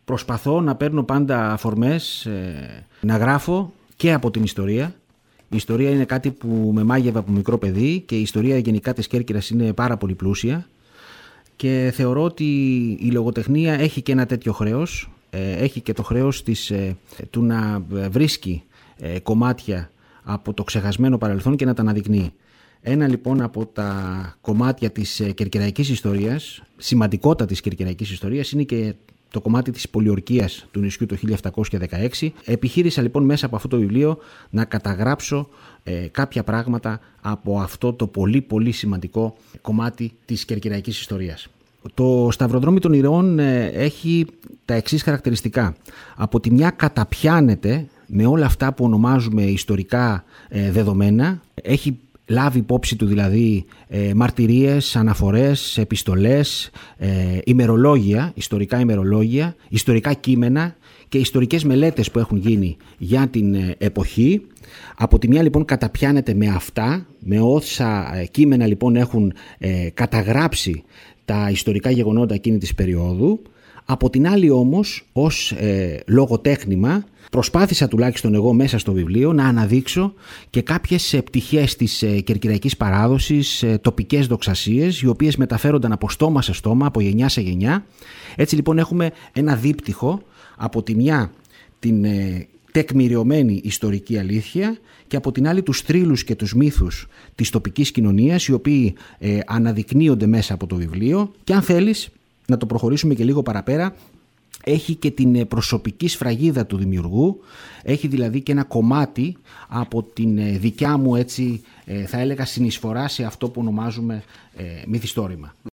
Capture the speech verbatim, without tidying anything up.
Προσπαθώ να παίρνω πάντα αφορμές, να γράφω και από την ιστορία. Η ιστορία είναι κάτι που με μάγευε από μικρό παιδί και η ιστορία γενικά της Κέρκυρας είναι πάρα πολύ πλούσια και θεωρώ ότι η λογοτεχνία έχει και ένα τέτοιο χρέος, έχει και το χρέος της, του να βρίσκει κομμάτια από το ξεχασμένο παρελθόν και να τα αναδεικνύει. Ένα λοιπόν από τα κομμάτια της κερκυραϊκής ιστορίας, σημαντικότατα της κερκυραϊκής ιστορίας, είναι και το κομμάτι της πολιορκίας του νησιού το χίλια επτακόσια δεκαέξι. Επιχείρησα λοιπόν μέσα από αυτό το βιβλίο να καταγράψω ε, κάποια πράγματα από αυτό το πολύ πολύ σημαντικό κομμάτι της κερκυραϊκής ιστορίας. Το Σταυροδρόμι των Ηρώων ε, έχει τα εξής χαρακτηριστικά. Από τη μια καταπιάνεται με όλα αυτά που ονομάζουμε ιστορικά ε, δεδομένα, έχει λάβει υπόψη του δηλαδή ε, μαρτυρίες, αναφορές, επιστολές, ε, ημερολόγια, ιστορικά ημερολόγια, ιστορικά κείμενα και ιστορικές μελέτες που έχουν γίνει για την ε, εποχή. Από τη μια λοιπόν καταπιάνεται με αυτά, με όσα ε, κείμενα λοιπόν έχουν ε, καταγράψει τα ιστορικά γεγονότα εκείνη της περίοδου. Από την άλλη όμως ως ε, λογοτέχνημα προσπάθησα τουλάχιστον εγώ μέσα στο βιβλίο να αναδείξω και κάποιες πτυχές της κερκυραϊκής παράδοσης, τοπικές δοξασίες, οι οποίες μεταφέρονταν από στόμα σε στόμα, από γενιά σε γενιά. Έτσι λοιπόν έχουμε ένα δίπτυχο, από τη μια την τεκμηριωμένη ιστορική αλήθεια και από την άλλη τους θρύλους και τους μύθους της τοπικής κοινωνίας, οι οποίοι ε, αναδεικνύονται μέσα από το βιβλίο και αν θέλεις να το προχωρήσουμε και λίγο παραπέρα, έχει και την προσωπική σφραγίδα του δημιουργού, έχει δηλαδή και ένα κομμάτι από την δικιά μου, έτσι θα έλεγα, συνεισφορά σε αυτό που ονομάζουμε μυθιστόρημα.